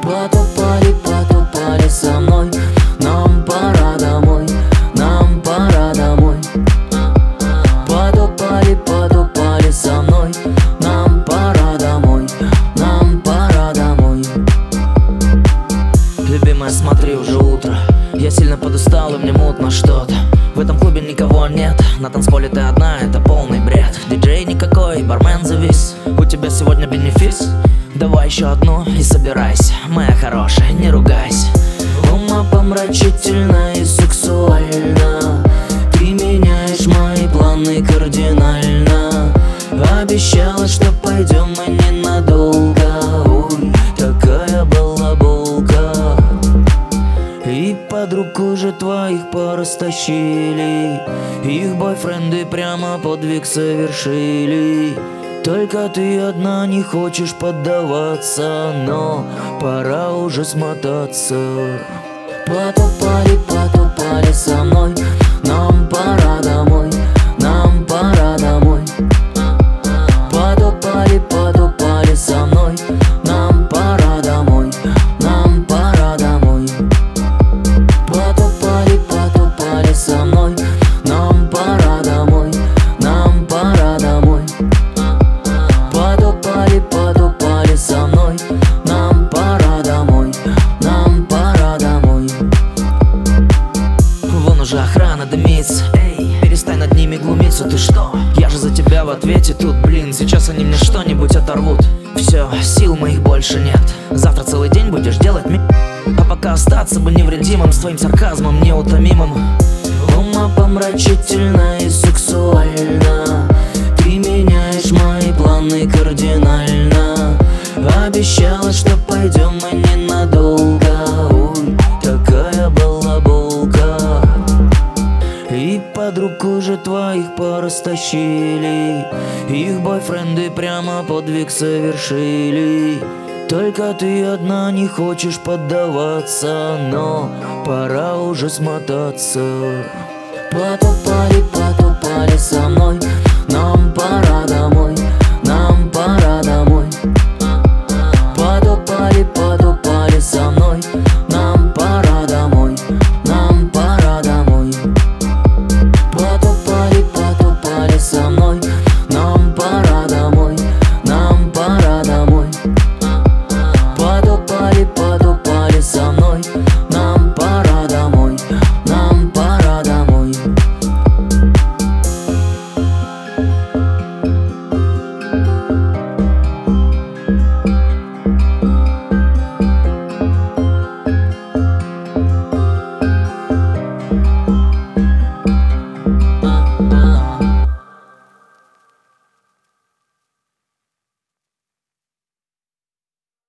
Потопали, потопали со мной. Нам пора домой, нам пора домой. Потопали, потопали со мной. Нам пора домой, нам пора домой. Любимая, смотри, уже утро. Я сильно подустал и мне мутно что-то. В этом клубе никого нет, на танцполе ты одна, это полный бред. Диджей никакой, бармен завис. У тебя сегодня бенефис? Давай еще одну и собирайся, моя хорошая, не ругайся. Умопомрачительно и сексуально ты меняешь мои планы кардинально. Обещала, что пойдем мы ненадолго. Ой, такая балаболка. И подруг уже твоих порастащили. Их бойфренды прямо подвиг совершили. Только ты одна не хочешь поддаваться, но пора уже смотаться. Потопали, потопали со мной. Нам пора домой, нам пора домой. Потопали, потопали со мной. Нам пора домой, нам пора домой. Потопали, потопали со мной. Нам пора домой, нам пора домой. Потопали, потопали со мной. Нам пора домой, нам пора домой. Вон уже охрана дымится. Эй, перестань над ними глумиться, ты что? Я же за тебя в ответе тут, блин. Сейчас они мне что-нибудь оторвут. Все, сил моих больше нет. Завтра целый день будешь делать а пока остаться бы невредимым с твоим сарказмом неутомимым. Умопомрачительно и сексуально ты меняешь мои планы кардинально. Обещала, что пойдем мы ненадолго. Ой, такая балаболка. И подруг уже твоих порастащили. Их бойфренды прямо подвиг совершили. Только ты одна не хочешь поддаваться, но пора уже смотаться. Потопали, потопали со мной. Нам пора домой,